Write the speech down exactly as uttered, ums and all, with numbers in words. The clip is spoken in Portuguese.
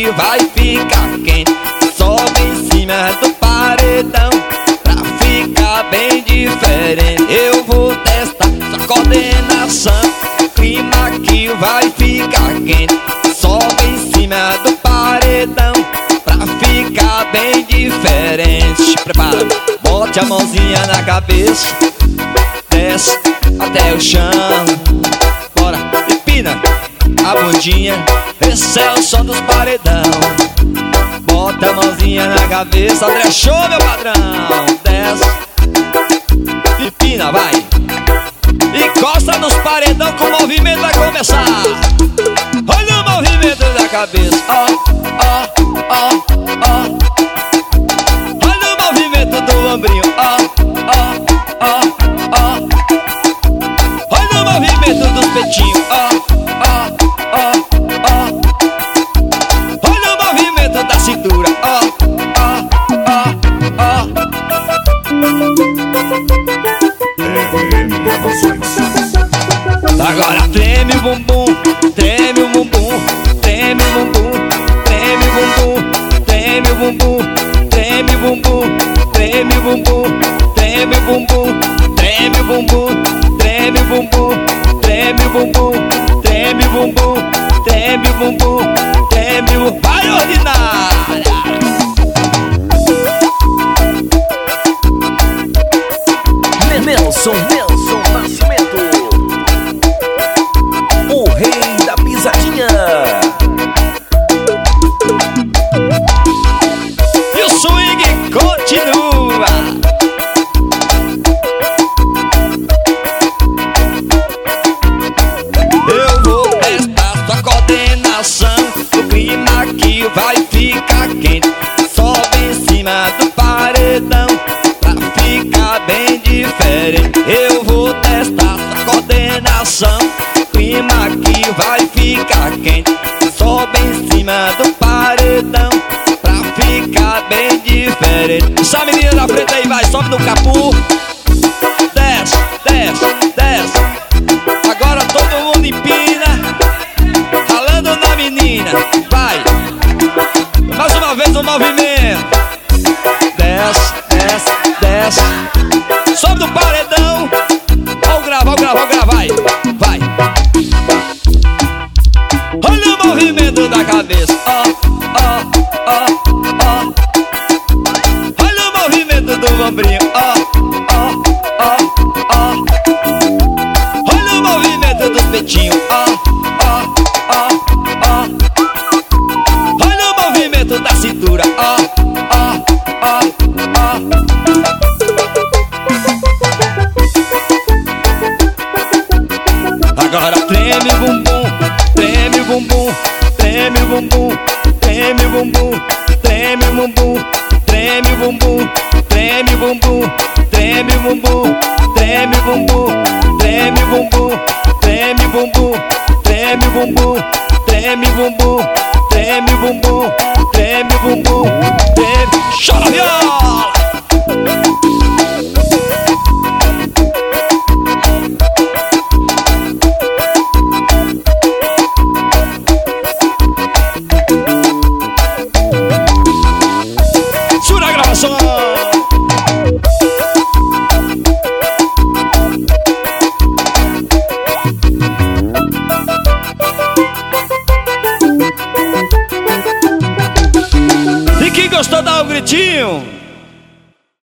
que vai ficar quente. Sobe em cima do paredão pra ficar bem diferente. Eu vou testar sua coordenação, clima que vai ficar quente. Sobe em cima do paredão pra ficar bem diferente. Se prepara, bote a mãozinha na cabeça, desce até o chão. Bora, empina a bundinha, esse é o som dos paredão. Bota a mãozinha na cabeça, André, show, meu padrão. Desce, empina, vai. Encosta nos paredão que o movimento vai começar. Olha o movimento da cabeça, ó, ó, ó, ó. Olha o movimento do ombrinho, ó, ó, ó, ó. Olha o movimento dos peitinhos, ó, ó, ó, ó. Olha o movimento da cintura, ó, ó, ó, ó. Agora treme o bumbum, treme o bumbum, treme o bumbum, treme o bumbum, treme o bumbum, treme o bumbum, treme o bumbum, treme o bumbum, treme o bumbum, treme o bumbum, treme o bumbum, treme o bumbum, treme o bumbum, treme o bumbum. Vai, ordinária! Nelson, Nelson Nascimento, o rei da pisadinha. E o swing continua. Eu vou testar sua coordenação, o clima que vai ficar quente. Sobe em cima do paredão pra ficar bem diferente. Eu vou testar sua coordenação, o clima que vai ficar quente. Sobe em cima do paredão pra ficar bem diferente. Essa menina da frente aí, vai, sobe no capu. Desce, desce, desce. Agora todo mundo empina, ralando na menina. Vai, mais uma vez o movimento. Desce, desce, desce. Sobe no paredão. Ó o grava, ó o grava, ó o grava, vai, vai. Olha o movimento da cabeça, ó, ó, ó, ó. Olha o movimento do ombrinho, ó, ó, ó, ó. Olha o movimento dos peitinhos, ó, ó, ó, ó. Olha o movimento da cintura, ó, ó, ó, ó. Agora treme o bumbum, treme o bumbum, treme o bumbum, treme o bumbum, treme o bumbum, treme o bumbum, treme o bumbum, treme o bumbum, treme o bumbum, treme o bumbum, treme o bumbum, treme o bumbum, treme o bumbum, treme o bumbum, treme o bumbum, treme. Chora viola! Sura gravação! E quem gostou dá um gritinho.